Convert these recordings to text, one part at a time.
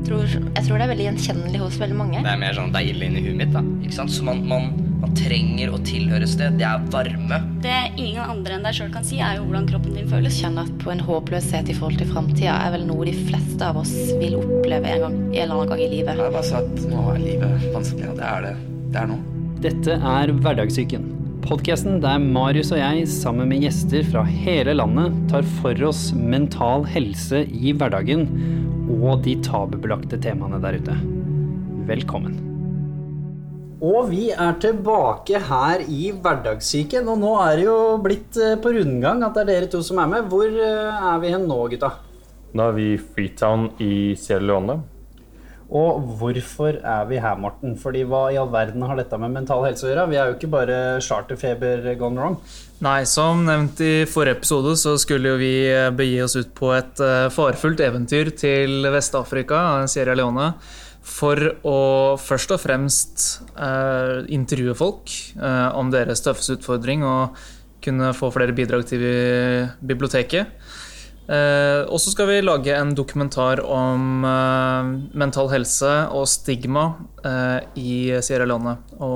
Jeg tror det veldig gjenkjennelig hos veldig mange. Det mer sånn deilig inni huet mitt, da. Ikke sant? Så man trenger å tilhøre et sted. Det varme. Det ingen andre enn deg selv kan si, jo hvordan kroppen din føles. Kjenne at på en håpløshet I forhold til fremtiden vel noe de fleste av oss vil oppleve en eller annen gang I livet. Jeg bare sa at nå livet vanskelig, og det. Det nå. Dette Hverdagssyken. Podcasten der Marius og jeg, sammen med gjester fra hele landet, tar for oss mental helse I hverdagen og de tabubelagte temaene der ute. Velkommen. Og vi tilbake her I Hverdagssyken, og nå det jo blitt på rundgang at det dere to som med. Hvor vi hen nå, gutta? Nå vi I Freetown I Sierra Leone. Og hvorfor vi her, Morten? Fordi hva I all verden har dette med mental helse å gjøre? Vi jo ikke bare charterfeber gone wrong. Nei, som nevnt I forrige episode så skulle jo vi begi oss ut på et farefullt eventyr til Vestafrika, Sierra Leone, for å først og fremst intervjue folk om deres tøffeste utfordring og kunne få flere bidrag til biblioteket. Og så skal vi lage en dokumentar om mental helse og stigma I Sierra Leone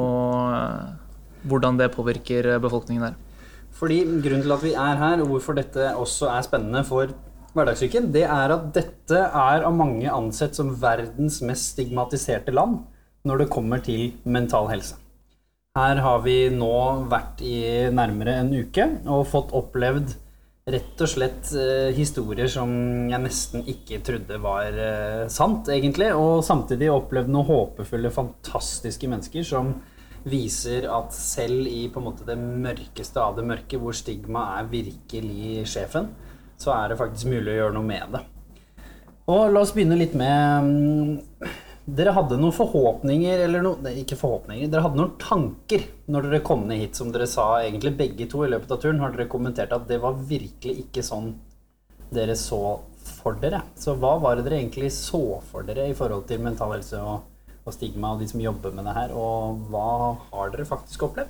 og hvordan det påvirker befolkningen der. Fordi grunnen til at vi her og hvorfor dette også spennende for Hverdagssyken, det at dette av mange ansett som verdens mest stigmatiserte land når det kommer til mental helse. Her har vi nå vært I nærmere en uke og fått opplevd rett og slett historier som jeg nesten ikke trodde var sant, egentlig, og samtidig opplevd noen håpefulle, fantastiske mennesker som viser at selv I på en måte det mørkeste av det mørke, hvor stigma virkelig sjefen, så det faktisk mulig å gjøre noe med det. Og la oss begynne litt med dere hadde noen forhåpninger, eller ikke forhåpninger, dere hadde noen tanker når dere kom ned hit, som dere sa egentlig begge to I løpet av turen, har dere kommentert at det var virkelig ikke sånn dere så for dere. Så hva var det dere egentlig så for dere I forhold til mental helse og stigma og de som jobber med det her, og hva har dere faktisk opplevd?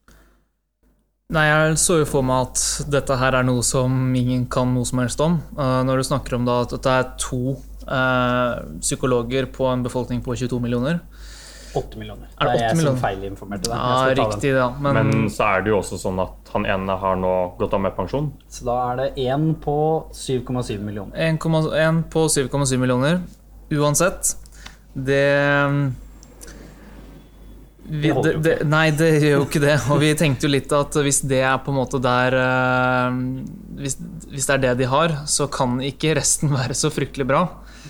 Nei, jeg så jo for meg at dette her noe som ingen kan noe som helst om. Når du snakker om da at det 2 psykologer på en befolkning på 22 millioner. 8 millioner. Det 8 jeg millioner? som feilinformerte deg. Ja, riktig da. Men så det jo også sånn at han ene har nå gått av med pensjon. Så da det 1 på 7,7 millioner. 1 på 7,7 millioner. Uansett, nei, det gjør jo ikke det. Og vi tenkte jo litt at hvis det på en måte der hvis det det de har, så kan ikke resten være så fryktelig bra.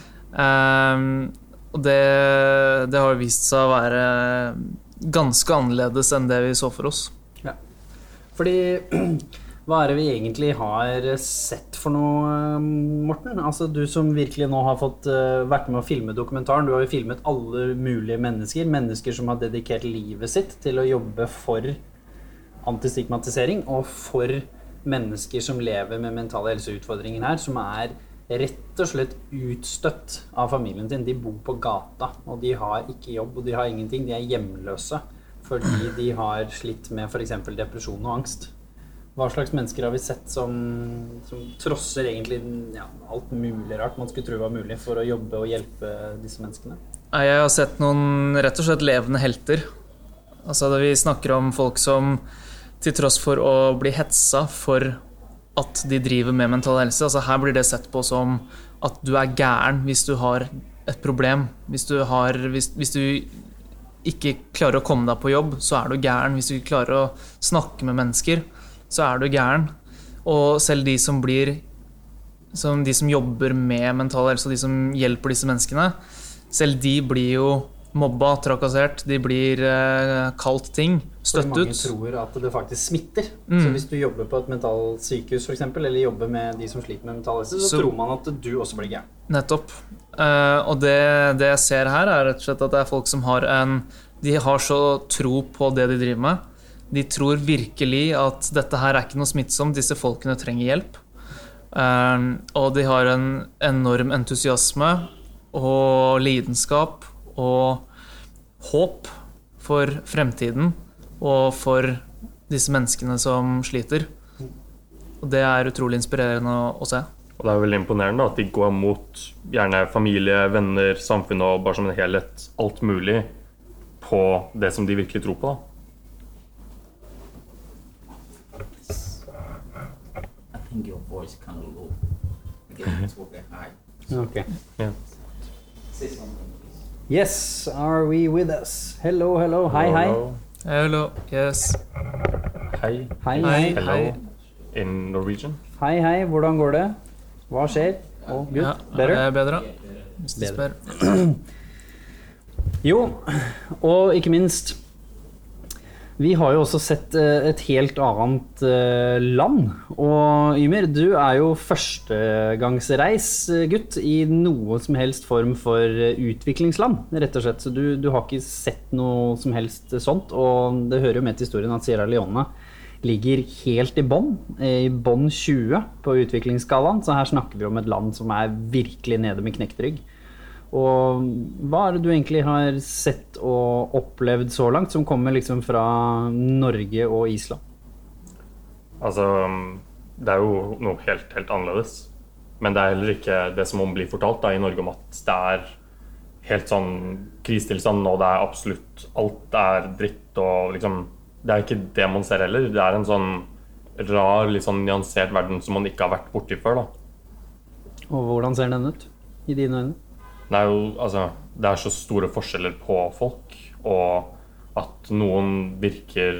Og det har vist seg å være ganske annerledes enn det vi så for oss. Ja. Fordi hva det vi egentlig har sett for noe, Morten? Altså du som virkelig nå har fått vært med å filme dokumentaren, du har jo filmet alle mulige mennesker som har dedikert livet sitt til å jobbe for antistigmatisering og for mennesker som lever med mentale helseutfordringer her, som rett og slett utstøtt av familien sin. De bor på gata, og de har ikke jobb, og de har ingenting. De hjemløse fordi de har slitt med for eksempel depresjon og angst. Hva slags mennesker har vi sett som trosser egentlig alt mulig rart man skulle tro var mulig for å jobbe og hjelpe disse menneskene? Jeg har sett noen rett og slett levende helter. Altså vi snakker om folk som til tross for å bli hetsa for at de driver med mental helse, altså her blir det sett på som at du gæren hvis du har et problem. Hvis du ikke klarer å komme deg på jobb, så du gæren. Hvis du ikke klarer å snakke med mennesker, så du gæren. Og selv de som jobber med mental helse, og de som hjelper disse menneskene, selv de blir jo mobba, trakassert, de blir kalt ting, støtt ut. For mange tror at det faktisk smitter. Så hvis du jobber på et mentalsykehus for eksempel, eller jobber med de som sliter med mental helse, så tror man at du også blir gæren. Nettopp. Og det jeg ser her rett og slett at det folk som de har så tro på det de driver med. De tror virkelig at dette her ikke noe smittsomt, disse folkene trenger hjelp. Og de har en enorm entusiasme og lidenskap og håp for fremtiden og for disse menneskene som sliter. Og det utrolig inspirerende å se. Og det veldig imponerende at de går mot gjerne familie, venner, samfunn og bare som en helhet, alt mulig på det som de virkelig tror på da. I think your voice kind of low. Again, it's okay high. Okay. Ja. Say something, please. Yes, are we with us? Hello, hello. Hei, hei. Hello, yes. Hei. Hei, Hei. hei. Hello. In Norwegian. Hei, hei. Hvordan går det? Hva skjer? Oh, good. Ja, Better? det bedre. Hvis du spør. Jo, og ikke minst, vi har jo også sett et helt annet land. Og Ymir, du jo førstegangsreis gutt i noe som helst form for utviklingsland, rett og slett. Så du har ikke sett noe som helst sånt, og det hører jo med til historien at Sierra Leone ligger helt i bånn 20 på utviklingsskalaen, så her snakker vi om et land som virkelig nede med knekt rygg. Og hva det du egentlig har sett og opplevd så langt, som kommer liksom fra Norge og Island? Altså, det jo noe helt annerledes. Men det heller ikke det som blir fortalt da, i Norge om at det helt sånn krisetilstand, og det absolutt alt dritt, og liksom, det ikke det man ser heller. Det en sånn rar, litt sånn nyansert verden som man ikke har vært borti før da. Og hvordan ser den ut i dine øyne? Det jo, altså, det så store forskjeller på folk, og at noen virker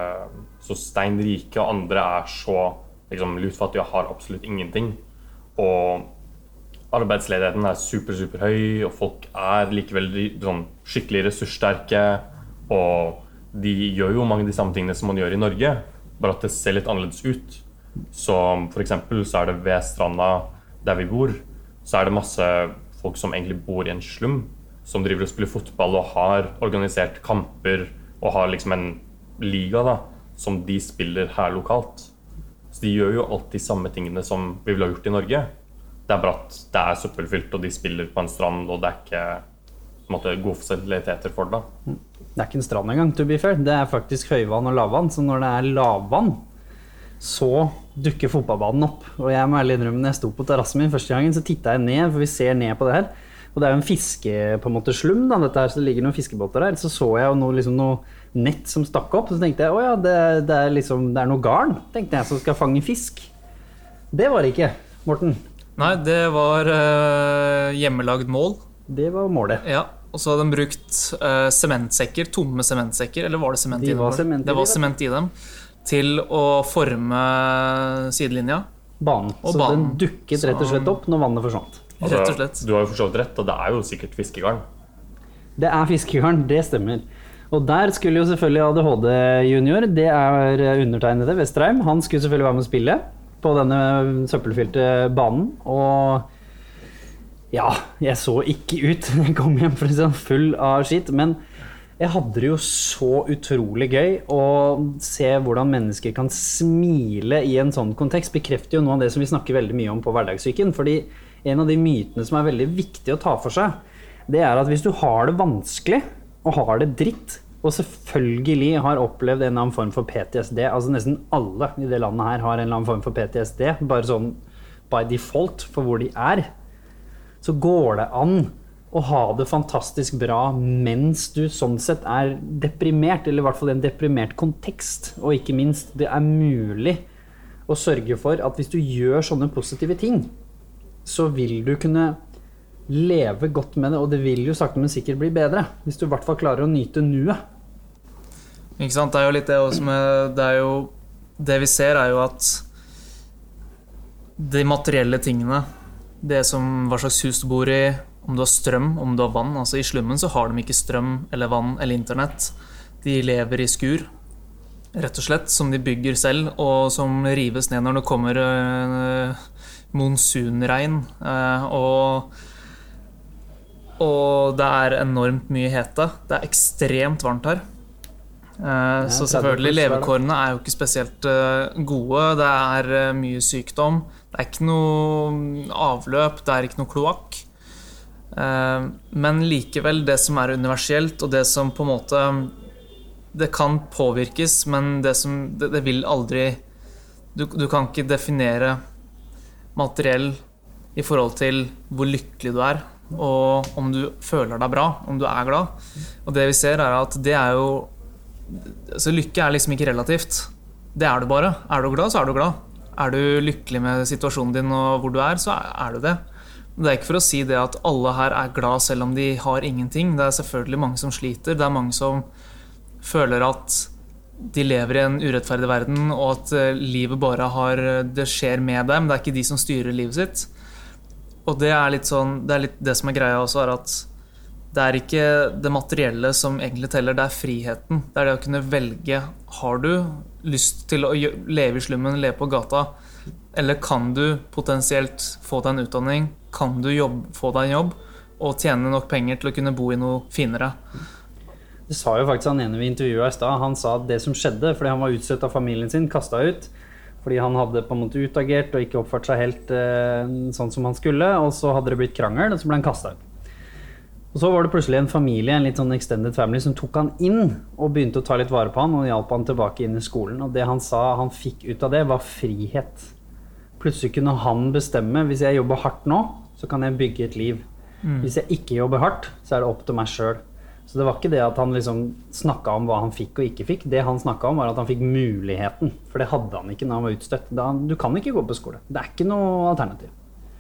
så steinrike, og andre så liksom, lutfattige og har absolutt ingenting. Og arbeidsledigheten super høy, og folk likevel sånn, skikkelig ressurssterke, og de gjør jo mange av de samme tingene som man gjør i Norge, bare at det ser litt annerledes ut. Så for eksempel så det ved stranda der vi bor, så det masse folk som egentlig bor i en slum, som driver og spiller fotball og har organisert kamper og har liksom en liga da, som de spiller her lokalt. Så de gjør jo alltid de samme tingene som vi ville ha gjort i Norge. Det bare at det søppelfylt, og de spiller på en strand, og det ikke på en måte, gode fasiliteter for det. Det ikke en strand engang, to be fair. Det faktisk høyvann og lavvann, så når det lavvann, så dukker fotballbanen opp. Og jeg må ærlig innrømme, når jeg sto på terrassen min første gangen, så tittet jeg ned, for vi ser ned på det her. Og det jo en fiske, på en måte, slum da, dette her, så det ligger noen fiskebåter der. Så jeg jo noe nett som stakk opp, så tenkte jeg, åja, det liksom, det noe garn, tenkte jeg, som skal fange fisk. Det var det ikke, Morten. Nei, det var hjemmelagd mål. Det var målet. Ja, og så hadde de brukt sementsekker, tomme sementsekker, eller var det sement i dem? Det var sement i dem, til å forme sidelinja. Banen. Og så banen. Den dukket rett og slett opp når vannet forsvant. Altså, rett og slett. Du har jo forstått rett, og det jo sikkert fiskegarn. Det fiskegarn, det stemmer. Og der skulle jo selvfølgelig ADHD junior, det undertegnede Vesterheim, han skulle selvfølgelig være med å spille på denne søppelfylte banen, og ja, jeg så ikke ut. Jeg kom hjem for sånn full av skitt, men jeg hadde det jo så utrolig gøy å se hvordan mennesker kan smile i en sånn kontekst. Bekrefter jo noe av det som vi snakker veldig mye om på hverdagssyken, fordi en av de mytene som veldig viktig å ta for seg, det at hvis du har det vanskelig og har det dritt, og selvfølgelig har opplevd en eller annen form for PTSD, altså nesten alle i det landet her har en eller annen form for PTSD, bare sånn by default for hvor de så går det an å ha det fantastisk bra mens du sånn sett deprimert, eller i hvert fall i en deprimert kontekst, og ikke minst det mulig å sørge for at hvis du gjør sånne positive ting, så vil du kunne leve godt med det, og det vil jo sakte men sikkert bli bedre, hvis du i hvert fall klarer å nyte nuet. Ikke sant, det jo litt det også det vi ser jo at de materielle tingene, det som hva slags hus du bor i, om du har strøm, om du har vann, altså i slummen så har de ikke strøm eller vann eller internett, de lever i skur, rett og slett, som de bygger selv, og som rives ned når det kommer monsunregn, og det enormt mye hete. Det ekstremt varmt her. Så selvfølgelig, levekårene jo ikke spesielt gode. Det mye sykdom. Det ikke noe avløp, det ikke noe kloakk. Men likevel, det som universelt, og det som på en måte det kan påvirkes, men det vil aldri du kan ikke definere materiell I forhold til hvor lykkelig du og om du føler deg bra, om du glad. Og det vi ser at det jo altså lykke liksom ikke relativt. Det du bare. Du glad, så du glad. Du lykkelig med situasjonen din og hvor du så du det. Det ikke for å si det at alle her glad selv om de har ingenting. Det selvfølgelig mange som sliter. Det mange som føler at de lever I en urettferdig verden, og at livet bare det skjer med dem. Det ikke de som styrer livet sitt. Og det litt sånn, det litt det som greia også, at det ikke det materielle som egentlig teller, det friheten. Det det å kunne velge, har du lyst til å leve I slummen, leve på gata, eller kan du potensielt få deg en utdanning, kan du få deg en jobb, og tjene nok penger til å kunne bo I noe finere. Det sa jo faktisk han ene vi intervjuet I sted. Han sa at det som skjedde, fordi han var utstøtt av familien sin, kastet ut, fordi han hadde på en måte utagert og ikke oppført seg helt sånn som han skulle, og så hadde det blitt krangel, og så ble han kastet ut. Og så var det plutselig en familie, en litt sånn extended family, som tok han inn og begynte å ta litt vare på han, og hjalp han tilbake inn I skolen. Og det han sa han fikk ut av det, var frihet. Plutselig kunne han bestemme, hvis jeg jobber hardt nå, så kan jeg bygge et liv. Hvis jeg ikke jobber hardt, så det opp til meg selv. Så det var ikke det at han liksom snakket om hva han fikk og ikke fikk. Det han snakket om var at han fikk muligheten, for det hadde han ikke når han var utstøtt. Du kan ikke gå på skole. Det ikke noe alternativ.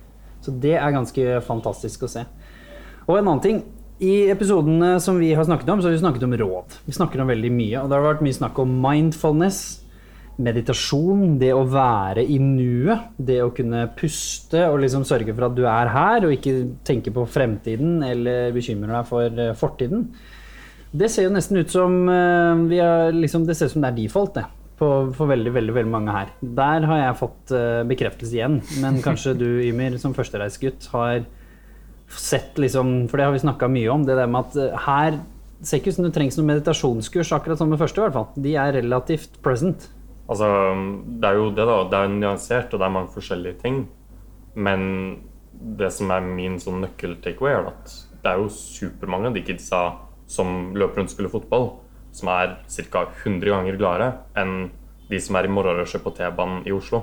Så det ganske fantastisk å se. Og en annen ting, I episodene som vi har snakket om, så har vi snakket om råd. Vi snakker om veldig mye, og det har vært mye snakk om mindfulness, meditasjon, det å være I nuet, det å kunne puste og liksom sørge for at du her og ikke tenke på fremtiden eller bekymre deg for fortiden. Det ser jo nesten ut som liksom, det ser ut som det default det, for veldig, veldig, veldig mange her. Der har jeg fått bekreftelse igjen, men kanskje du, Ymir, som førstereisgutt har sett liksom, for det har vi snakket mye om, det der med at her ser ikke ut som det trengs noen meditasjonskurs, akkurat som det første I hvert fall. De relativt present. Altså, det jo det da, det nyansert, og det mange forskjellige ting. Men det som min sånn nøkkel-takeaway at det jo supermange av de kidsa som løper rundt og spiller fotball, som cirka 100 ganger gladere enn de som I morgenrushet på T-banen I Oslo.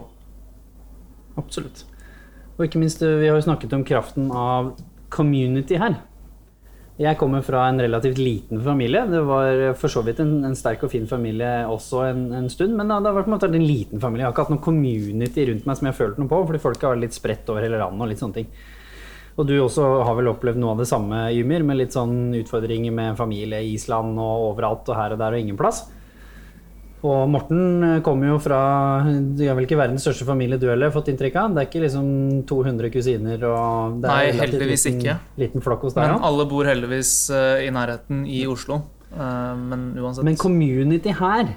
Absolutt. Og ikke minst, vi har jo snakket om kraften av community her. Jeg kommer fra en relativt liten familie. Det var for så vidt en sterk og fin familie også en stund, men det har vært på en måte en liten familie. Jeg har ikke hatt noen community rundt meg som jeg har følt noe på, fordi folk har litt spredt over hele landet og litt sånne ting. Og du også har vel opplevd noe av det samme, Ymir, med litt sånn utfordringer med familie I Island og overalt og her og der og ingen plass. Og Morten kommer jo fra, du vel ikke verdens største familie du heller, fått inntrykk av. Det ikke liksom 200 kusiner og det Nei, heldigvis liten flokk hos deg. Men alle bor heldigvis I nærheten I Oslo. Men uansett. Men community her,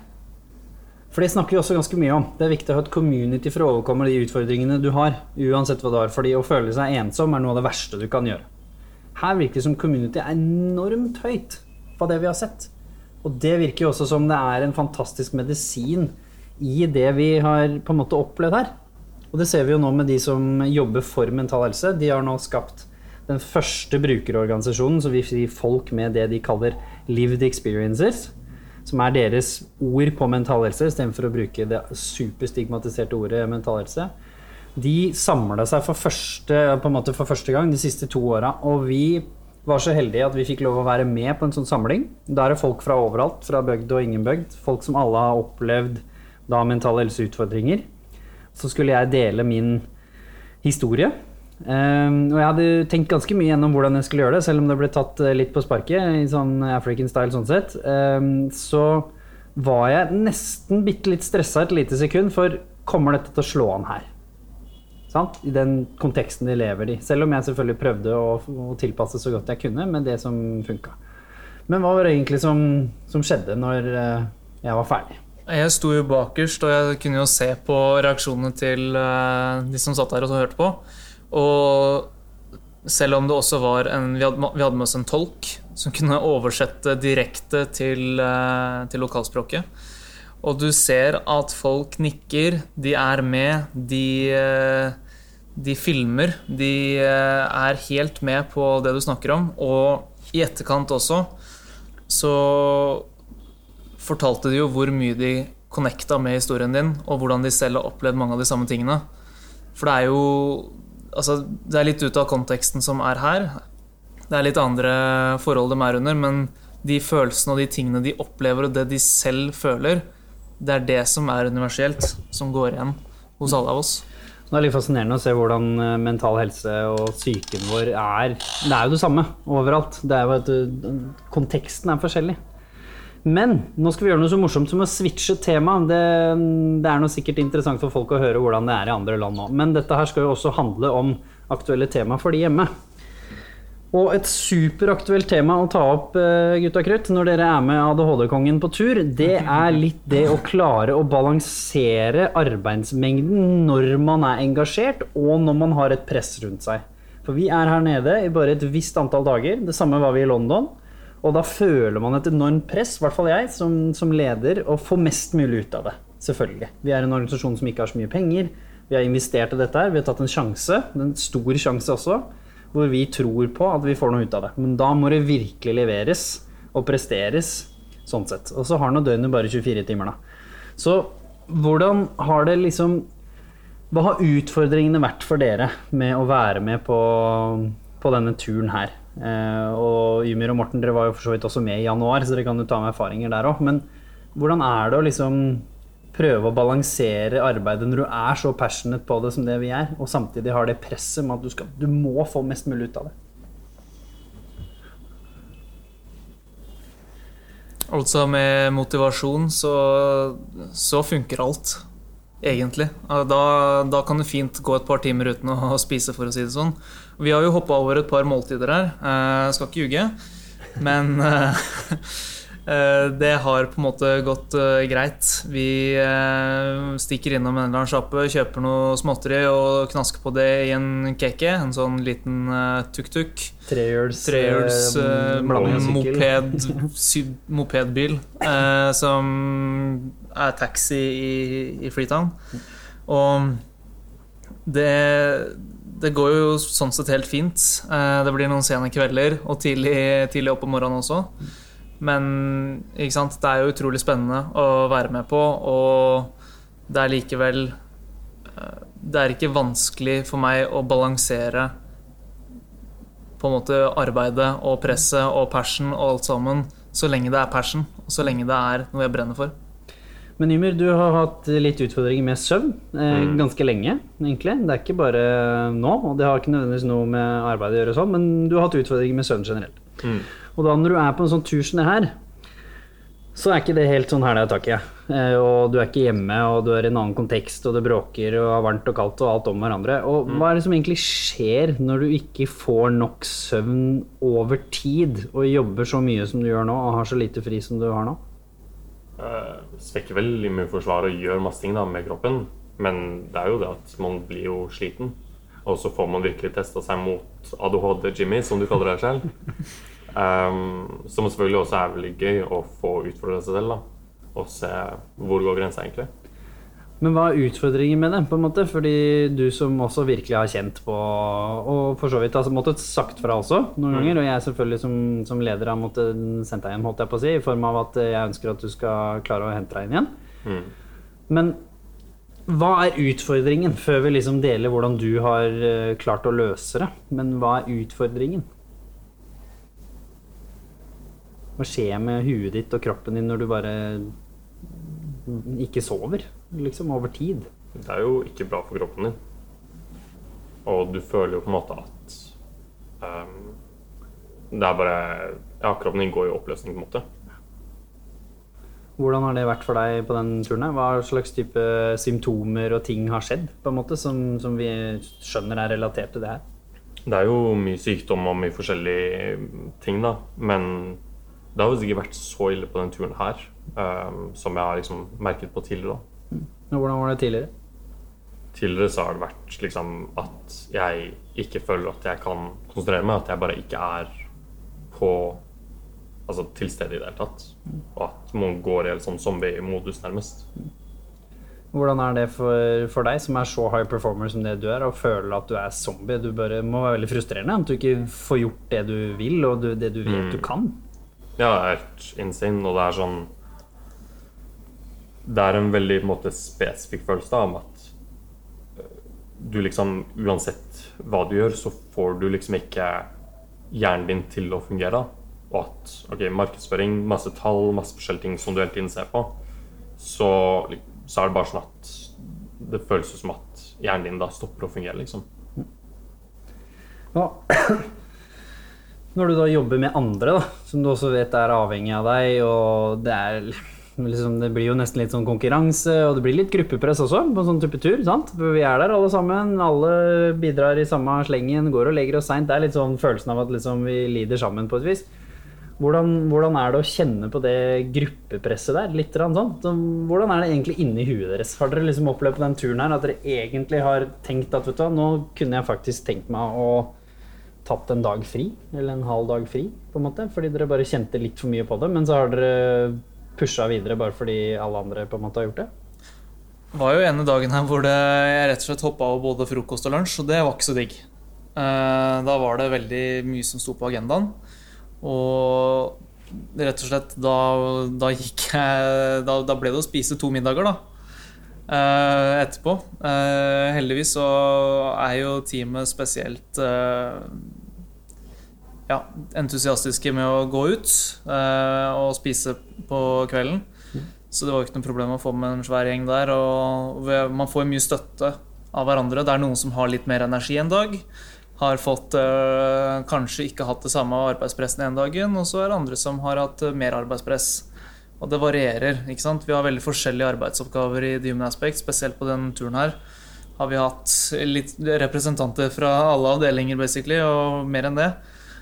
for det snakker vi også ganske mye om. Det viktig å ha et community for å overkomme de utfordringene du har, uansett hva du har. Fordi å føle seg ensom noe av det verste du kan gjøre. Her virker det som community enormt høyt på det vi har sett. Og det virker jo også som det en fantastisk medisin I det vi har på en måte opplevd her. Og det ser vi jo nå med de som jobber for mental helse. De har nå skapt den første brukerorganisasjonen, så vi sier folk med det de kaller lived experiences, som deres ord på mental helse, I stedet for å bruke det superstigmatiserte ordet mental helse. De samlet seg for første gang de siste 2 årene, og vi var så heldige at vi fikk lov å være med på en sånn samling. Da det folk fra overalt, fra bygd og ingen bygd, folk som alle har opplevd da mentale helseutfordringer. Så skulle jeg dele min historie. Og jeg hadde tenkt ganske mye gjennom hvordan jeg skulle gjøre det, selv om det ble tatt litt på sparket, I sånn African style sånn sett. Så var jeg nesten bitte litt stresset et lite sekund, for kommer dette til å slå an her? Sant? I den konteksten de lever I. Selv om jeg selvfølgelig prøvde å tilpasse så godt jeg kunne med det som funket. Men hva var det egentlig som skjedde når jeg var ferdig? Jeg sto jo bakerst, og jeg kunne jo se på reaksjonene til de som satt der og hørte på. Og selv om det også var vi hadde med oss en tolk som kunne oversette direkte til lokalspråket. Og du ser at folk nikker, de med, de filmer, de helt med på det du snakker om. Og I etterkant også, så fortalte de jo hvor mye de connecta med historien din, og hvordan de selv har opplevd mange av de samme tingene. For det jo altså, det litt ut av konteksten som her. Det litt andre forhold de under, men de følelsene og de tingene de opplever og det de selv føler, det det som universelt, som går igjen hos alle av oss. Det litt fascinerende å se hvordan mental helse og psyken vår det jo det samme overalt. Det jo at konteksten forskjellig. Men nå skal vi gjøre noe så morsomt som å switche tema. Det noe sikkert interessant for folk å høre hvordan det I andre land nå. Men dette her skal jo også handle om aktuelle tema for de hjemme. Og et superaktuelt tema å ta opp, gutta krutt, når dere med ADHD-kongen på tur, det litt det å klare å balansere arbeidsmengden når man engasjert, og når man har et press rundt seg. For vi her nede I bare et visst antall dager, det samme var vi I London, og da føler man et enormt press, I hvert fall jeg, som leder, å få mest mulig ut av det, selvfølgelig. Vi en organisasjon som ikke har så mye penger, vi har investert I dette her, vi har tatt en sjanse, en stor sjanse også, hvor vi tror på at vi får noe ut av det. Men da må det virkelig leveres og presteres, sånn sett. Og så har nå døgnet bare 24 timer da. Så hvordan har det liksom, hva har utfordringene vært for dere med å være med på denne turen her? Og Ymir og Morten, dere var jo for så vidt også med I januar, så dere kan jo ta med erfaringer der også. Men hvordan det å liksom prøve å balansere arbeidet når du så passionate på det som det vi og samtidig har det presset med at du må få mest mulig ut av det? Altså med motivasjon så funker alt, egentlig. Da kan det fint gå et par timer uten å spise, for å si det sånn. Vi har jo hoppet over et par måltider her, jeg skal ikke ljuge, men det har på en måte gått greit. Vi stikker innom en eller annen sjappe, kjøper noe småtteri og knasker på det I en keke, en sånn liten tuk-tuk. Trehjuls mopedbil, som taxi I Freetown. Og det går jo sånn sett helt fint. Det blir noen sene kvelder og tidlig opp om morgenen også. Men ikke sant, det jo utrolig spennende å være med på, og det likevel det ikke vanskelig for meg å balansere på en måte arbeidet og presset og passion og alt sammen, så lenge det passion, og så lenge det noe jeg brenner for. Men Ymir, du har hatt litt utfordringer med søvn ganske lenge, egentlig. Det ikke bare nå, og det har ikke nødvendigvis noe med arbeid å gjøre sånn, men du har hatt utfordringer med søvn generelt. Og da når du på en sånn tur som det her, så ikke det helt sånn her det tak I. Og du ikke hjemme, og du I en annen kontekst, og det bråker, og har varmt og kaldt, og alt om hverandre. Og hva det som egentlig skjer når du ikke får nok søvn over tid, og jobber så mye som du gjør nå, og har så lite fri som du har nå? Svekker vel immunforsvaret og gjør masse ting da, med kroppen, men det jo det at man blir jo sliten. Og så får man virkelig testet seg mot ADHD-Jimmy, som du kaller deg selv. Som selvfølgelig også veldig gøy å få utfordre seg selv da, og se hvor går grensen egentlig. Men hva utfordringen med det, på en måte? Fordi du som også virkelig har kjent på, og for så vidt har måttet sagt fra også noen ganger, og jeg selvfølgelig som leder har måttet sendt deg hjem, holdt jeg på å si, I form av at jeg ønsker at du skal klare å hente deg inn igjen. Men hva utfordringen, før vi liksom deler hvordan du har klart å løse det, men hva utfordringen? Hva skjer med huet ditt og kroppen din når du bare ikke sover, liksom, over tid? Det jo ikke bra for kroppen din. Og du føler jo på en måte at det bare, ja, kroppen din går I oppløsning på en måte. Hvordan har det vært for deg på den turen? Hva slags type symptomer og ting har skjedd, på en måte, som vi skjønner relatert til det her? Det jo mye sykdom og mye forskjellige ting da, men det har jo ikke vært så ille på den turen her, som jeg har liksom merket på tidligere da. Hvordan var det tidligere? Tidligere så har det vært liksom at jeg ikke føler at jeg kan konsentrere meg, at jeg bare ikke på til stede I det hele tatt, og at man går I en sånn zombie-modus nærmest. Hvordan det for deg, som så high performer som det du og føler at du zombie? Du bare må være veldig frustrerende, at du ikke får gjort det du vil, og det du vet du kan. Ja, det helt insane, og det sånn, det en veldig på en måte spesifikk følelse da, om at du liksom, uansett hva du gjør, så får du liksom ikke hjernen din til å fungere. Og at, ok, markedsføring, masse tall, masse forskjellige ting som du hele tiden ser på, så det bare sånn at det føles som at hjernen din da stopper å fungere, liksom. Ja. Når du da jobber med andre da, som du også vet er avhengig av deg, og det blir jo nesten litt sånn konkurranse, og det blir litt gruppepress også på sånn type tur, sant? For vi der alle sammen, alle bidrar i samme slengen, går og legger oss sent. Det litt sånn følelsen av at liksom vi lider sammen på et vis. Hvordan det å kjenne på det gruppepresset der, litt sånn? Hvordan det egentlig inni huet deres? Har dere liksom opplevd på den turen her, at dere egentlig har tenkt at, vet du, nå kunne jeg faktisk tenkt meg å tatt en dag fri, eller en halv dag fri, på en måte, fordi dere bare kjente litt for mye på det, men så har dere pushet videre bare fordi alle andre på en måte har gjort det? Det var jo ene dagen her hvor jeg rett og slett hoppet av både frokost og lunsj, og det var ikke så digg. Da var det veldig mye som sto på agendaen, og rett og slett da ble det å spise 2 middager da, etterpå. Heldigvis så jo teamet spesielt entusiastiske med å gå ut og spise på kvelden. Så det var ikke noe problem å få med en svær gjeng der, og man får mye støtte av hverandre. Det noen som har litt mer energi en dag, har fått kanskje ikke hatt det samme arbeidspressen en dagen, og så det andre som har hatt mer arbeidspress. Og det varierer, ikke sant? Vi har veldig forskjellige arbeidsoppgaver i The Human Aspect, spesielt på denne turen her. Har vi hatt litt representanter fra alle avdelinger, basically, og mer enn det,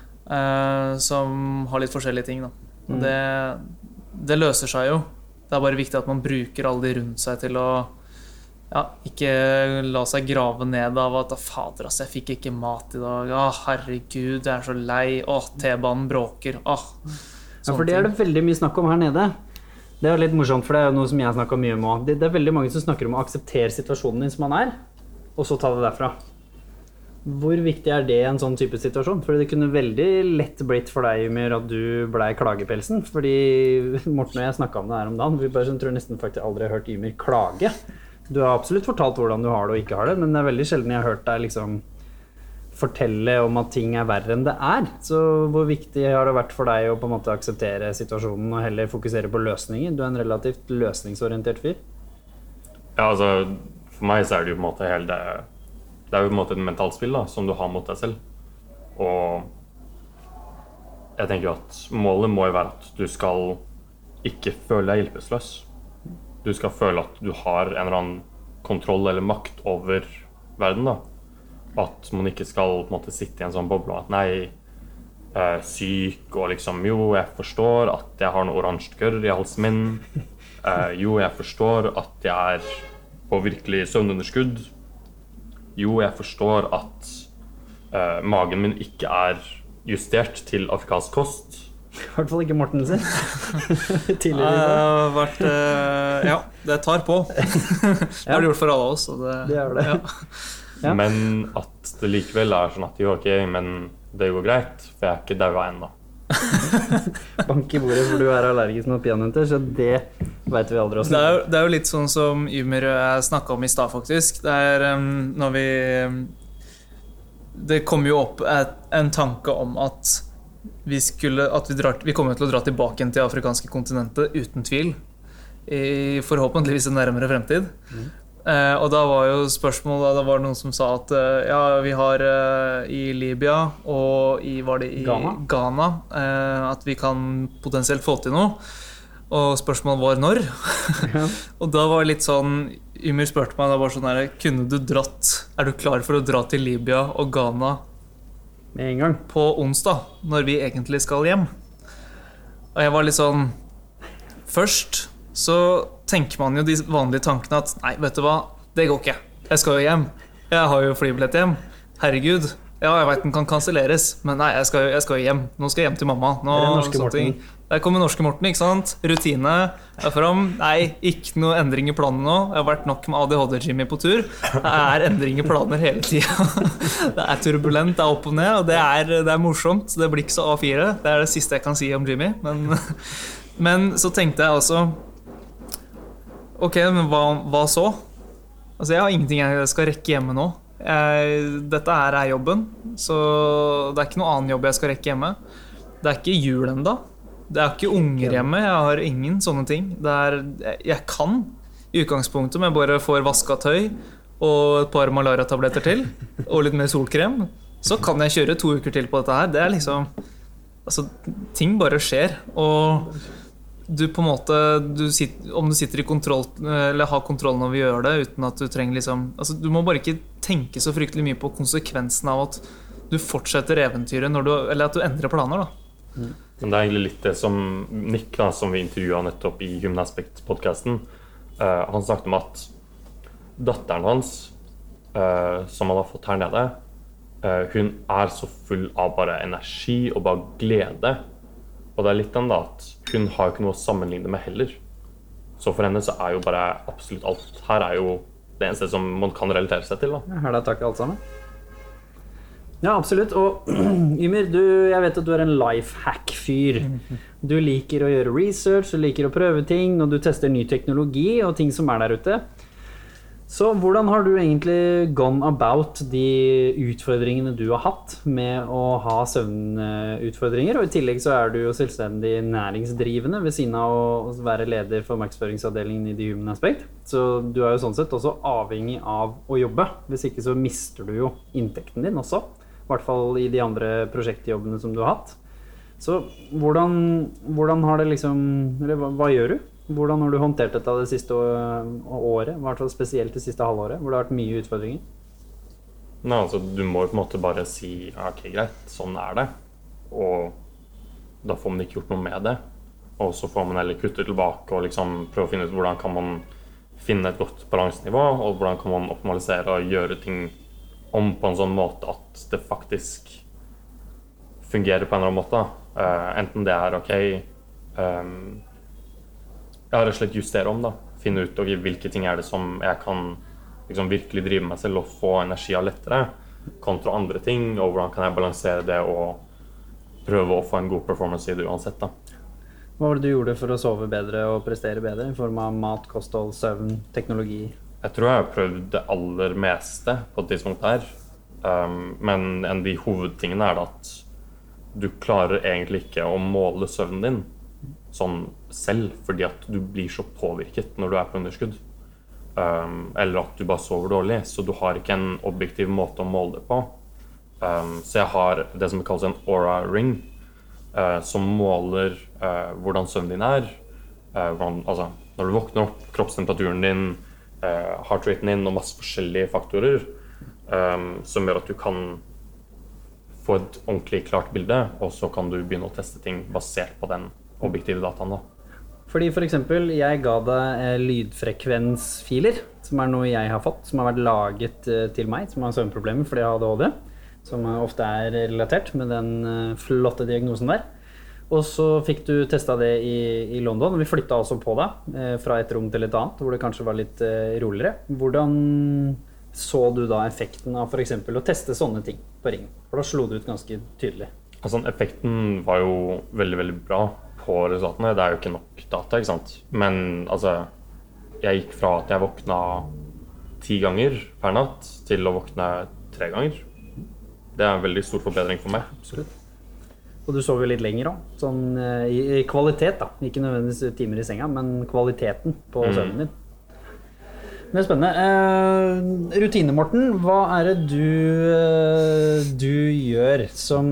som har litt forskjellige ting, da. Det løser seg jo. Det bare viktig at man bruker alle de rundt seg til å ikke la seg grave ned av at fader, jeg fikk ikke mat i dag. Herregud, jeg så lei. T-banen bråker. Ja, for det det veldig mye snakk om her nede. Det litt morsomt, for det jo noe som jeg snakket mye om. Det veldig mange som snakker om å akseptere situasjonen din som man og så ta det derfra. Hvor viktig det I en sånn type situasjon? For det kunne veldig lett blitt for deg, Ymir, at du ble klagepelsen. Fordi Morten og jeg snakket om det her om dagen. Vi bare tror nesten faktisk aldri har hørt Ymir klage. Du har absolutt fortalt hvordan du har det og ikke har det, men det veldig sjelden jeg har hørt deg liksom fortelle om at ting verre enn det Så hvor viktig har det vært for deg å på en måte akseptere situasjonen og heller fokusere på løsninger? Du en relativt løsningsorientert fyr. Ja, altså, for meg så det jo på en måte hele det jo på en måte et mentalt spill da, som du har mot deg selv. Og jeg tenker jo at målet må jo være at du skal ikke føle deg hjelpeløs. Du skal føle at du har en eller annen kontroll eller makt over verden da. At man ikke skal på en måte sitte I en sånn boble at nei, syk og liksom, jo, jeg forstår at jeg har noe oransje gørr I halsen min. Jo, jeg forstår at jeg på virkelig søvnunderskudd. Jo, jeg forstår at magen min ikke justert til afrikansk kost. I hvert fall ikke Morten sin. Ja, det tar på. Det har det gjort for alle oss. Det det. Ja. Men at det likevel sånn at jo, ok, men det går greit, for jeg ikke død ennå. Bank I bordet, for du allergisk mot peanøtter, så det vet vi aldri også. Det jo litt sånn som Ymir snakket om I sted, faktisk. Det når det kom jo opp en tanke om at vi kommer til å dra tilbake til det afrikanske kontinentet uten tvil I forhåpentligvis en nærmere fremtid. Og da var jo spørsmålet, da var det noen som sa at ja, vi har I Libya og I Ghana at vi kan potensielt få til noe. Og spørsmålet var når. Og da var det litt sånn, Ymir spurte meg, da var sånn her, kunne du dratt, du klar for å dra til Libya og Ghana med en gang på onsdag, når vi egentlig skal hjem? Og jeg var litt sånn, først så tenker man jo de vanlige tankene at nei, vet du hva, det går ikke. Jeg skal jo hjem. Jeg har jo flybillett hjem. Herregud. Ja, jeg vet den kan kanselleres, men nei, jeg skal jo hjem. Nå skal jeg hjem til mamma. Norske Morten. Der kommer norske Morten, ikke sant? Rutine fram. Nei, ikke noe endring I planene nå. Jeg har vært nok med ADHD-Jimmy på tur. Det endring I planer hele tiden. Det turbulent, det opp og ned, og det morsomt. Det blir ikke så A4. Det det siste jeg kan si om Jimmy. Men så tenkte jeg også, ok, men hva så? Altså, jeg har ingenting jeg skal rekke hjemme nå. Dette her jobben, så det ikke noe annen jobb jeg skal rekke hjemme. Det ikke jul enda. Det ikke unger hjemme, jeg har ingen sånne ting. Jeg kan i utgangspunktet, men jeg bare får vasket tøy og et par malaria-tabletter til, og litt mer solkrem, så kan jeg kjøre 2 uker til på dette her. Det liksom, altså, ting bare skjer, og du på en måte, om du sitter i kontroll, eller har kontrollen over å gjøre det, uten at du trenger liksom, altså, du må bare ikke tenke så fryktelig mye på konsekvensen av at du fortsetter eventyret, eller at du endrer planer da. Men det egentlig litt det som Nick, da, som vi intervjuet nettopp i Human Aspect-podcasten, han snakket om at datteren hans, som han har fått her nede, hun så full av bare energi og bare glede. Og det litt den da, at hun har ikke noe å sammenligne med heller. Så for henne så jo bare absolutt alt her jo det eneste som man kan relatere seg til. Da. Jeg har deg takk alt sammen. Ja, absolutt. Og Ymir, jeg vet at du en lifehack-fyr. Du liker å gjøre research, du liker å prøve ting, og du tester ny teknologi og ting som der ute. Så hvordan har du egentlig gone about de utfordringene du har hatt med å ha søvnutfordringer? Og i tillegg så du jo selvstendig næringsdrivende ved siden av å være leder for markedsføringsavdelingen i The Human Aspect. Så du jo sånn sett også avhengig av å jobbe. Hvis ikke så mister du jo inntekten din også. I hvert fall i de andre prosjektjobbene som du har hatt. Så hvordan har det liksom, eller hva gjør du? Hvordan har du håndtert dette det siste året, i hvert fall spesielt det siste halvåret, hvor det har vært mye utfordringer? Nei, altså, du må jo på en måte bare si, ok, greit, sånn det. Og da får man ikke gjort noe med det. Og så får man heller kutte tilbake og liksom prøve å finne ut hvordan kan man finne et godt balansenivå, og hvordan kan man optimalisere og gjøre ting om på en sånn måte at det faktisk fungerer på en eller annen måte. Enten det ok, rett og slett justere om da, finne ut hvilke ting det som jeg kan liksom virkelig drive meg selv og få energi av lettere, kontra andre ting, og hvordan kan jeg balansere det og prøve å få en god performance i det uansett da. Hva var det du gjorde for å sove bedre og prestere bedre, i form av mat, kosthold, søvn, teknologi? Jeg tror jeg har prøvd det aller meste på et tidspunkt her, men en av de hovedtingene det at du klarer egentlig ikke å måle søvnen din sånn selv, fordi at du blir så påvirket når du på underskudd, eller at du bare sover dårlig, så du har ikke en objektiv måte å måle det på. Så jeg har det som kalles en Oura Ring, som måler hvordan søvnen din altså, når du våkner opp, kroppstemperaturen din, heartraten din og masse forskjellige faktorer, som gjør at du kan få et ordentlig klart bilde, og så kan du begynne å teste ting basert på den objektive dataen da. Fordi for eksempel, jeg ga deg lydfrekvensfiler, som noe jeg har fått, som har vært laget til meg, som har søvnproblemer fordi jeg har ADHD, som ofte relatert med den flotte diagnosen der. Og så fikk du testet det i London, og vi flyttet også på deg fra et rom til et annet, hvor det kanskje var litt roligere. Hvordan så du da effekten av for eksempel å teste sånne ting på ringen? For da slo det ut ganske tydelig. Altså, effekten var jo veldig, veldig bra på resultatene. Det jo ikke nok data, ikke sant? Men altså, jeg gikk fra at jeg våkna 10 ganger per natt til å våkne 3 ganger. Det en veldig stor forbedring for meg. Absolutt. Og du sover jo litt lenger også, sånn i kvalitet da. Ikke nødvendigvis timer i senga, men kvaliteten på søvnen din. Det spennende. Rutine, Morten, hva det du gjør som...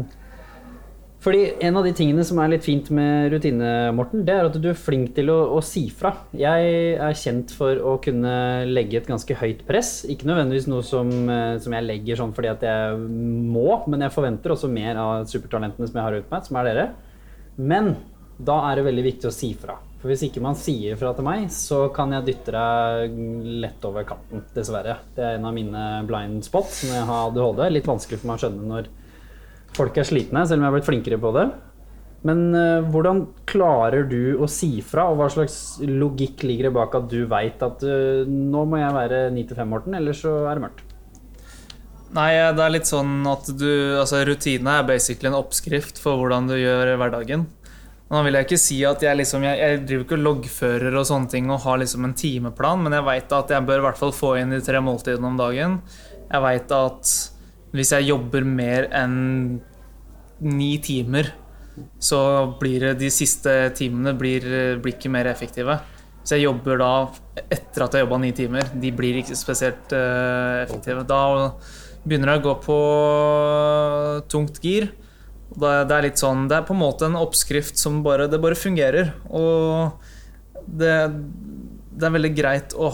Fordi en av de tingene som litt fint med rutine, Morten, det at du flink til å si fra. Jeg kjent for å kunne legge et ganske høyt press. Ikke nødvendigvis noe som jeg legger sånn fordi at jeg må, men jeg forventer også mer av supertalentene som jeg har rundt meg, som dere. Men da det veldig viktig å si fra. For hvis ikke man sier fra til meg, så kan jeg dytte deg lett over kanten, dessverre. Det en av mine blind spots når jeg har ADHD. Litt vanskelig for meg å skjønne når folk slitne, selv om jeg har blitt flinkere på det. Men hvordan klarer du å si fra, og hva slags logikk ligger det bak at du vet at nå må jeg være 9-5, Morten, eller så det mørkt? Nei, det litt sånn at altså rutine basically en oppskrift for hvordan du gjør hverdagen. Nå vil jeg ikke si at jeg driver ikke loggfører og sånne ting og har liksom en timeplan, men jeg vet at jeg bør i hvert fall få inn de 3 måltidene om dagen. Jeg vet at hvis jeg jobber mer enn 9 timer, så blir det de siste timene blir ikke mer effektive. Hvis jeg jobber da etter at jeg jobbet 9 timer, de blir ikke spesielt effektive. Da begynner jeg å gå på tungt gir. Det er litt sånn, det er på en måte en oppskrift som bare fungerer. Og det er veldig greit å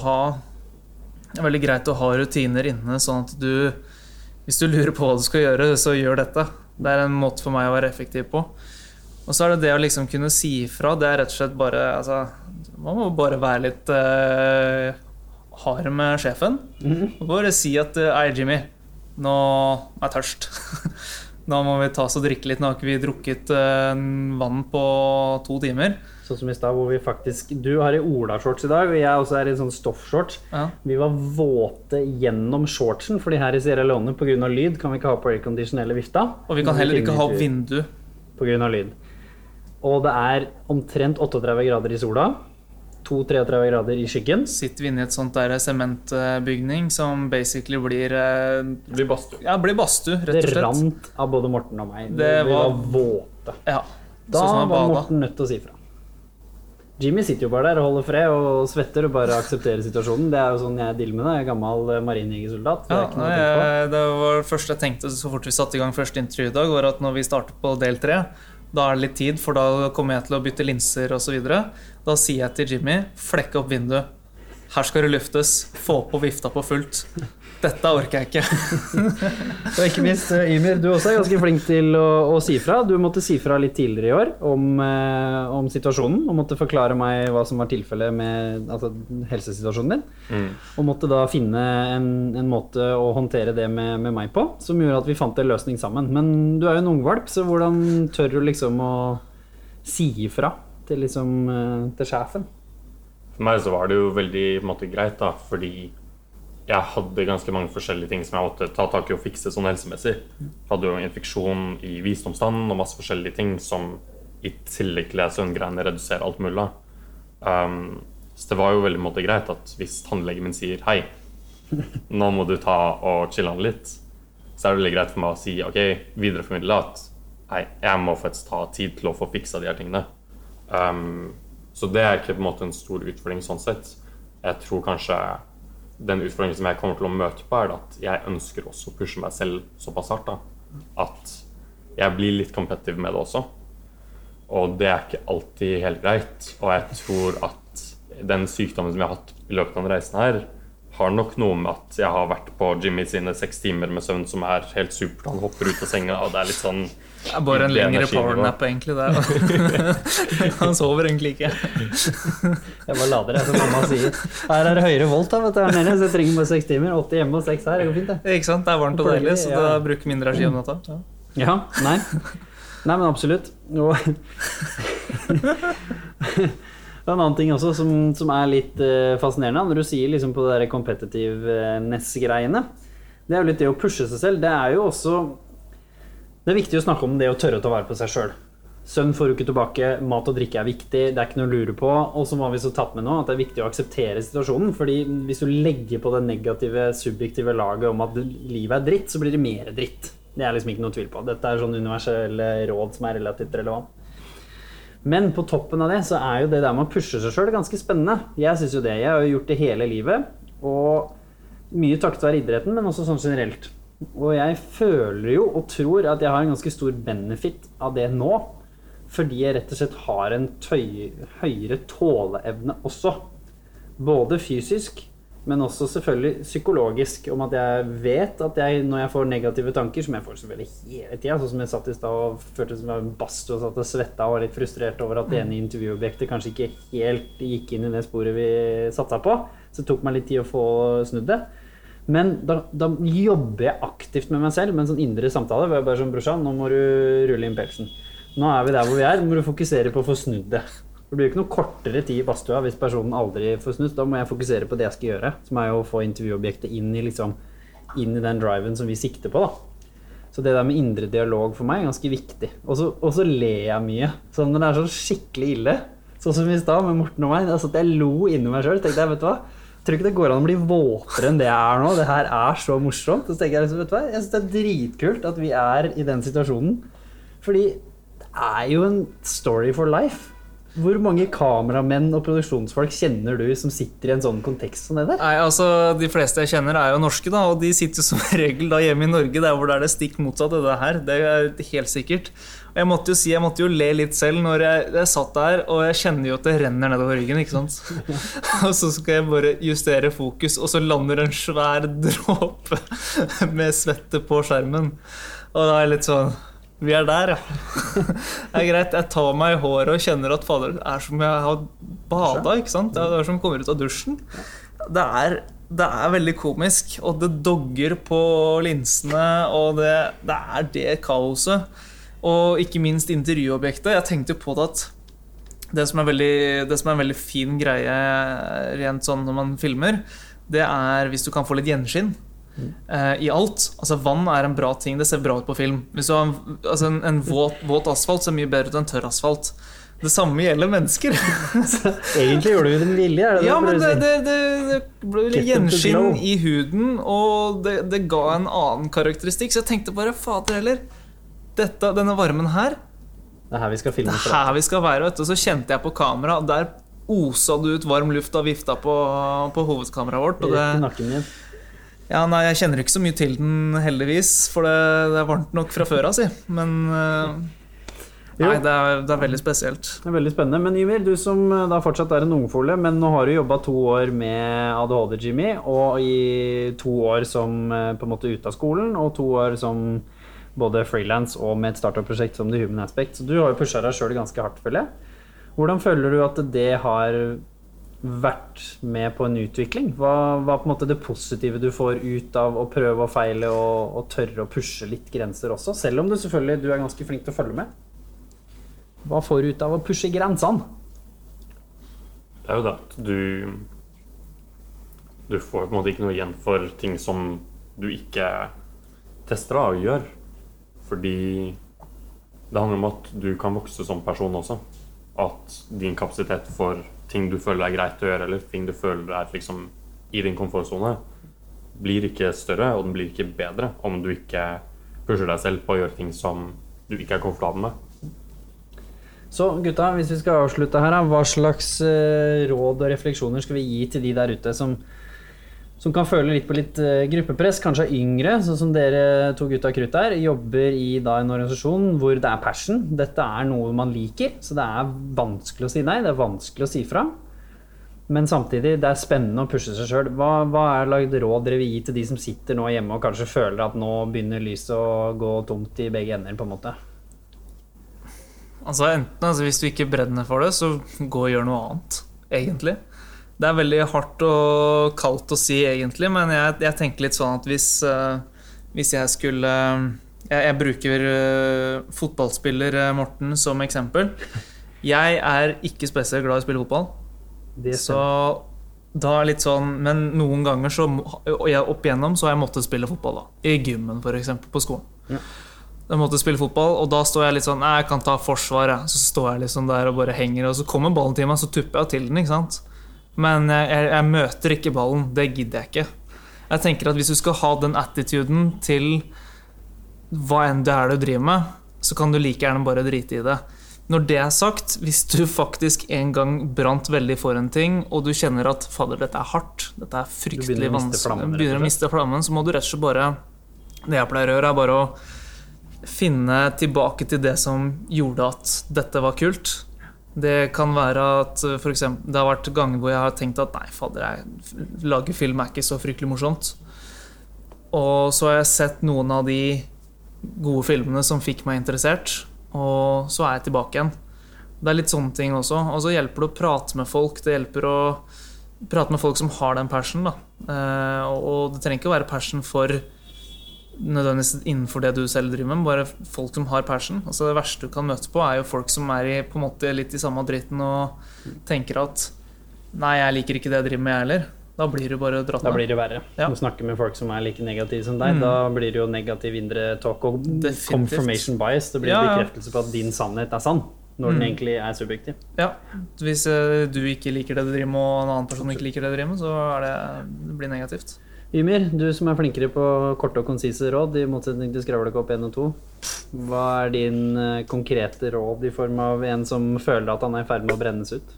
ha rutiner inne, sånn at hvis du lurer på hva du skal gjøre, så gjør dette. Det er en måte for meg å være effektiv på. Og så er det å liksom kunne si ifra, det er rett og slett bare, altså, man må bare være litt hard med sjefen. Og bare si at, Jimmy, nå er jeg tørst. Nå må vi ta oss og drikke litt. Nå har ikke vi drukket vann på 2 timer. Sånn som i sted, hvor vi faktisk... Du har i Ola-shorts i dag, og jeg også er i sånn stoff-shorts. Ja. Vi var våte gjennom shortsen, fordi her i Sierra Leone, på grunn av lyd, kan vi ikke ha på aircondition eller vifta. Og vi kan heller ikke ha vindu. På grunn av lyd. Og det er omtrent 38 grader i sola, 32-33 grader i skyggen. Sitter vi inne i et sånt der sementbygning som basically blir badstue. Ja, blir badstue, rett og slett. Det rant av både Morten og meg. Vi var våte. Ja. Da var Morten nødt til å si fra. Jimmy sitter jo bare der og holder fred og svetter og bare aksepterer situasjonen. Det er jo sånn jeg dealer med det. Jeg er gammel marinjegersoldat. Det var det første jeg tenkte så fort vi satte i gang første intervju i dag, var at når vi starter på del 3, da er det litt tid, for da kommer jeg til å bytte linser og så videre. Da sier jeg til Jimmy, flekke opp vinduet. Her skal det luftes. Få på vifta på fullt. Dette orker jeg ikke. Og ikke minst, Ymir, du også er ganske flink til å si fra. Du måtte si fra litt tidligere i år om situasjonen, og måtte forklare meg hva som var tilfellet med helsesituasjonen din. Og måtte da finne en måte å håndtere det med meg på, som gjorde at vi fant en løsning sammen. Men du er jo en ungvalp, så hvordan tør du liksom å si ifra til sjefen? For meg så var det jo veldig på en måte greit da, fordi jeg hadde ganske mange forskjellige ting som jeg måtte ta tak i og fikse sånn helsemessig. Jeg hadde jo infeksjon i visdomstann og masse forskjellige ting som i tillegg til søvngreiene reduserer alt mulig. Så det var jo veldig på en måte greit at hvis tannlegen min sier hei, nå må du ta og chille han litt, så er det veldig greit for meg å si ok, videreformidle at hei, jeg må faktisk ta tid til å få fiksa de her tingene. Så det er ikke på en måte en stor utfordring sånn sett. Jeg tror kanskje den utfordringen som jeg kommer til å møte på er at jeg ønsker også å pushe meg selv såpass hardt da, at jeg blir litt competitive med det også. Og det er ikke alltid helt greit. Og jeg tror at den sykdommen som jeg har hatt i løpet av den reisen her, har nok noe med at jeg har vært på Jimmy sine 6 timer med søvn som er helt supert. Han hopper ut av senga, og det er litt sånn... Det er bare en lengre powernap egentlig der. Han sover egentlig ikke. Jeg bare lader det, som mamma sier. Her er det høyere volt da, vet du, her nede, så jeg trenger bare 6 timer, 80 hjemme og 6 her, det går fint det. Ikke sant, det er varmt og deilig, så da bruker mindre energi om natta. Ja, nei, men absolutt. Og en annen ting også som er litt fascinerende, når du sier liksom på det der competitiveness-greiene, det er jo litt det å pushe seg selv. Det er jo også, det er viktig å snakke om det å tørre å ta vare på seg selv. Søvn får du ikke tilbake, mat og drikke er viktig, det er ikke noe å lure på, og så har vi så tatt med nå at det er viktig å akseptere situasjonen, fordi hvis du legger på det negative, subjektive laget om at livet er dritt, så blir det mer dritt. Det er liksom ikke noe tvil på. Dette er sånn universelle råd som er relativt relevant. Men på toppen av det så er jo det der med å pushe seg selv ganske spennende. Jeg synes jo det. Jeg har jo gjort det hele livet, og mye takket være idretten, men også sånn generelt. Og jeg føler jo og tror at jeg har en ganske stor benefit av det nå, fordi jeg rett og slett har en høyere tåleevne også. Både fysisk, men også selvfølgelig psykologisk, om at jeg vet at når jeg får negative tanker, som jeg får selvfølgelig hele tiden, sånn som jeg satt i sted og følte som jeg var en bastu og satt og svettet og var litt frustrert over at det ene intervjuobjektet kanskje ikke helt gikk inn i det sporet vi satte på, så det tok meg litt tid å få snudd det. Men da jobber jeg aktivt med meg selv, med en sånn indre samtale, hvor jeg bare sånn, brorsan, nå må du rulle inn pelsen. Nå er vi der hvor vi er, må du fokusere på å få snudd det. Det blir jo ikke noe kortere tid i badstua hvis personen aldri får snudd. Da må jeg fokusere på det jeg skal gjøre, som er jo å få intervjuobjektet inn i den driven som vi sikter på da. Så det der med indre dialog for meg er ganske viktig. Og så ler jeg mye. Så når det er så skikkelig ille, sånn som i sted med Morten og meg, altså at jeg lo inni meg selv, tenkte jeg, vet du hva? tror ikke det går an å bli våtere enn det jeg nå. Det her så morsomt. Så tenker jeg liksom, vet du hva? Jeg synes det dritkult at vi i den situasjonen. Fordi det jo en story for life. Hvor mange kameramenn og produksjonsfolk kjenner du som sitter i en sånn kontekst som det der? Nei, altså, de fleste jeg kjenner jo norske da, og de sitter jo som regel da hjemme i Norge, der hvor det det stikk motsatt av det her. Det helt sikkert. Og jeg måtte jo le litt selv når jeg satt der, og jeg kjenner jo at det renner nedover ryggen, ikke sant? Og så skal jeg bare justere fokus, og så lander en svær dråpe med svette på skjermen. Og da litt sånn, vi der, ja. Det greit, jeg tar meg i håret og kjenner at fader, det som jeg har badet, ikke sant? Det som kommer ut av dusjen. Det veldig komisk, og det dogger på linsene, og det kaoset. Og ikke minst intervjuobjektet. Jeg tenkte jo på det at det som en veldig fin greie rent sånn når man filmer, det hvis du kan få litt gjenskinn i alt. Altså vann en bra ting, det ser bra ut på film. Hvis du har en våt asfalt ser mye bedre ut enn tørr asfalt. Det samme gjelder mennesker. Egentlig gjorde du den vilje, det? Ja, men det ble gjenskinn i huden, og det ga en annen karakteristikk. Så jeg tenkte bare, fader heller, denne varmen her, det her vi skal filme fra. Det her vi skal være, vet du. Så kjente jeg på kamera, og der osa du ut varm luft og vifta på hovedkameraet vårt. Og I nakken din. Ja, nei, jeg kjenner ikke så mye til den heldigvis, for det varmt nok fra før av, si. Men nei, det veldig spesielt. Det veldig spennende. Men Ymir, du som da fortsatt en ungfole, men nå har du jobbet 2 år med ADHD Jimmy, og i 2 år som på en måte ute av skolen, og 2 år som både freelance og med et startup-prosjekt som The Human Aspect. Så du har jo pushet deg selv ganske hardt, føler jeg. Hvordan føler du at det har vært med på en utvikling? Hva på en måte det positive du får ut av å prøve og feile og tørre å pushe litt grenser også, selv om du selvfølgelig du ganske flink til å følge med? Hva får du ut av å pushe grensene? Det jo det at du får på en måte ikke noe igjen for ting som du ikke tester av og gjør, fordi det handler om at du kan vokse som person også, at din kapasitet for ting du føler greit å gjøre, eller ting du føler liksom i din komfortzone, blir ikke større, og den blir ikke bedre om du ikke pusher deg selv på å gjøre ting som du ikke komfortabel med. Så gutta, hvis vi skal avslutte her, hva slags råd og refleksjoner skal vi gi til de der ute som kan føle litt på litt gruppepress, kanskje yngre, sånn som dere 2 gutta krutt her, jobber i da en organisasjon hvor det passion. Dette noe man liker, så det vanskelig å si nei, det vanskelig å si fra. Men samtidig, det spennende å pushe seg selv. Hva lagd råd dere vil gi til de som sitter nå hjemme og kanskje føler at nå begynner lyset å gå tomt i begge ender på en måte? Altså hvis du ikke brenner for det, så gå og gjør noe annet, egentlig. Det veldig hardt og kaldt å si egentlig, men jeg tenker litt sånn at hvis jeg skulle jeg bruker fotballspiller Morten som eksempel. Jeg ikke spesielt glad i å spille fotball, så da litt sånn, men noen ganger så, og jeg opp igjennom så har jeg måttet spille fotball da, i gymmen for eksempel på skolen. Ja. Jeg måtte spille fotball, og da står jeg litt sånn, jeg kan ta forsvar, så står jeg liksom der og bare henger, og så kommer ballen til meg, så tupper jeg til den, ikke sant? Men jeg møter ikke ballen, det gidder jeg ikke. Jeg tenker at hvis du skal ha den attituden til hva enn det du driver med, så kan du like gjerne bare drite i det. Når det sagt, hvis du faktisk en gang brant veldig for en ting, og du kjenner at fader, dette hardt, dette fryktelig vanskelig, begynner å miste flammen, så må du rett og slett bare, det jeg pleier å gjøre bare å finne tilbake til det som gjorde at dette var kult. Det kan være at for eksempel, det har vært ganger hvor jeg har tenkt at nei, fader, lager film ikke så fryktelig morsomt. Og så har jeg sett noen av de gode filmene som fikk meg interessert, og så jeg tilbake igjen. Det litt sånne ting også. Og så hjelper det å prate med folk, det hjelper å prate med folk som har den passion da. Og det trenger ikke å være passion for nødvendigvis innenfor det du selv driver med, bare folk som har passion. Altså det verste du kan møte på jo folk som på en måte litt i samme dritten og tenker at nei, jeg liker ikke det jeg driver med heller. Da blir det bare dratt med. Da blir det verre. Ja. Du snakker med folk som like negative som deg, da blir det jo negativ indre talk og confirmation bias. Det blir en bekreftelse på at din sannhet sann. når den egentlig er subjektiv. Ja, hvis du ikke liker det du driver med, og en annen person ikke liker det du driver med, så det blir negativt. Ymir, du som er flinkere på korte og konsise råd, i motsetning til skravlekopp 1 og 2. Hva er din konkrete råd i form av en som føler at han er i ferd med å brennes ut?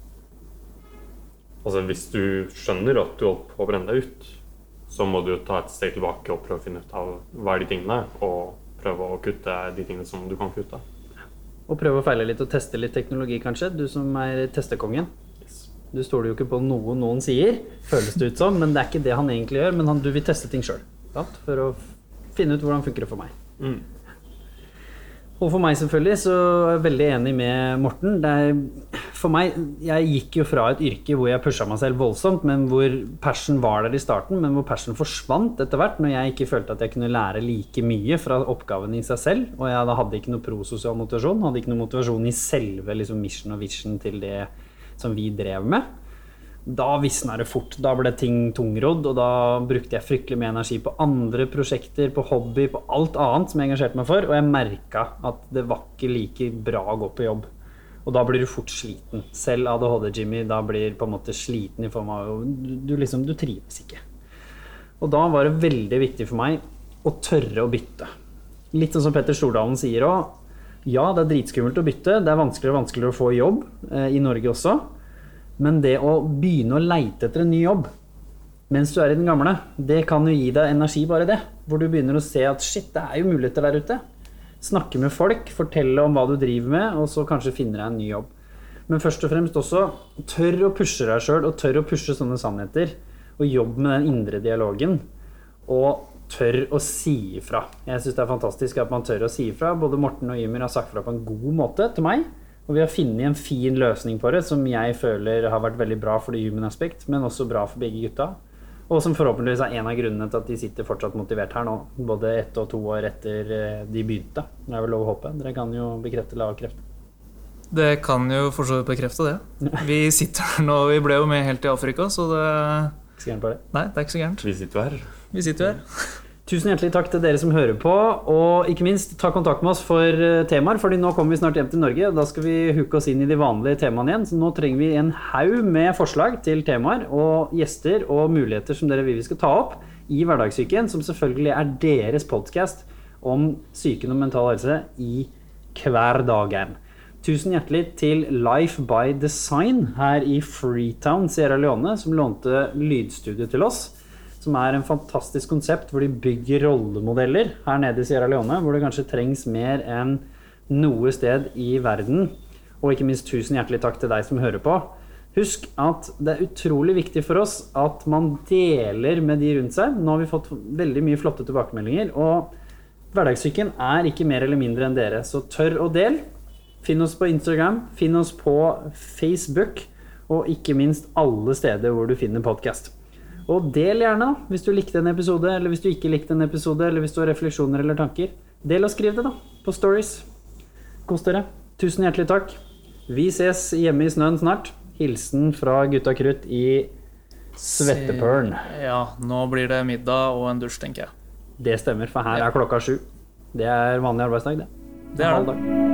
Altså, hvis du skjønner at du holder på å brenne deg ut, så må du ta et steg tilbake og prøve å finne ut av hva de tingene, og prøve å kutte de tingene som du kan kutte. Og prøve å feile litt og teste litt teknologi kanskje, du som er testekongen. Du stoler jo ikke på noe noen sier, føles det ut som, men det er ikke det han egentlig gjør, men du vil teste ting selv, for å finne ut hvordan funker det for meg. Og for meg selvfølgelig, så er jeg veldig enig med Morten. For meg, jeg gikk jo fra et yrke hvor jeg pushet meg selv voldsomt, men hvor passion var der i starten, men hvor passion forsvant etter hvert, når jeg ikke følte at jeg kunne lære like mye fra oppgaven i seg selv, og jeg da hadde ikke noe prososial motivasjon, hadde ikke noe motivasjon i selve liksom, mission og vision til det som vi drev med. Da visnet det fort, da ble ting tungrodd, og da brukte jeg fryktelig med energi på andre prosjekter, på hobby, på alt annet som jeg engasjerte meg for, og jeg merket at det var ikke like bra å gå på jobb. Og da blir du fort sliten. Selv ADHD-Jimmy da blir på en måte sliten i form av, du trives ikke. Og da var det veldig viktig for meg å tørre å bytte. Litt sånn som Petter Stordalen sier også, ja, det er dritskummelt å bytte, det er vanskeligere og vanskeligere å få jobb i Norge også, men det å begynne å leite etter en ny jobb mens du er i den gamle, det kan jo gi deg energi bare det, hvor du begynner å se at shit, det er jo muligheter der ute. Snakke med folk, fortelle om hva du driver med, og så kanskje finner deg en ny jobb. Men først og fremst også, tør å pushe deg selv, og tør å pushe sånne sannheter, og jobb med den indre dialogen, og tør å si ifra. Jeg synes det er fantastisk at man tør å si ifra. Både Morten og Ymir har sagt fra på en god måte til meg, og vi har funnet en fin løsning på det, som jeg føler har vært veldig bra for det human aspect, men også bra for begge gutta. Og som forhåpentligvis er en av grunnene til at de sitter fortsatt motivert her nå, både 1 og 2 år etter de begynte. Det er vel lov å håpe. Dere kan jo bekrefte eller avkrefte. Det kan jo for så vidt bekrefte det. Vi sitter her nå, vi ble jo med helt i Afrika, så det... Ikke så gærent på det. Nei, det er ikke så gærent. Vi sitter jo her. Vi sitter jo her. Tusen hjertelig takk til dere som hører på, og ikke minst ta kontakt med oss for temaer, fordi nå kommer vi snart hjem til Norge, og da skal vi huke oss inn i de vanlige temaene igjen, så nå trenger vi en haug med forslag til temaer og gjester og muligheter som dere vil vi skal ta opp i Hverdagssyken, som selvfølgelig er deres podcast om psyken og mental helse i hverdagen. Tusen hjertelig til Life by Design her i Freetown, Sierra Leone, som lånte lydstudio til oss, som er en fantastisk konsept hvor de bygger rollemodeller her nede i Sierra Leone, hvor det kanskje trengs mer enn noe sted i verden. Og ikke minst tusen hjertelig takk til deg som hører på. Husk at det er utrolig viktig for oss at man deler med de rundt seg. Nå har vi fått veldig mye flotte tilbakemeldinger, og Hverdagssyken er ikke mer eller mindre enn dere. Så tør å del. Finn oss på Instagram, finn oss på Facebook, og ikke minst alle steder hvor du finner podcast. Og del gjerne da, hvis du likte en episode, eller hvis du ikke likte en episode, eller hvis du har refleksjoner eller tanker. Del og skriv det da, på stories. Kos dere. Tusen hjertelig takk. Vi ses hjemme i snøen snart. Hilsen fra Gutta Krutt i Svettepørn. Ja, nå blir det middag og en dusj, tenker jeg. Det stemmer, for her er klokka 7. Det er vanlig arbeidsdag, det. Det er det.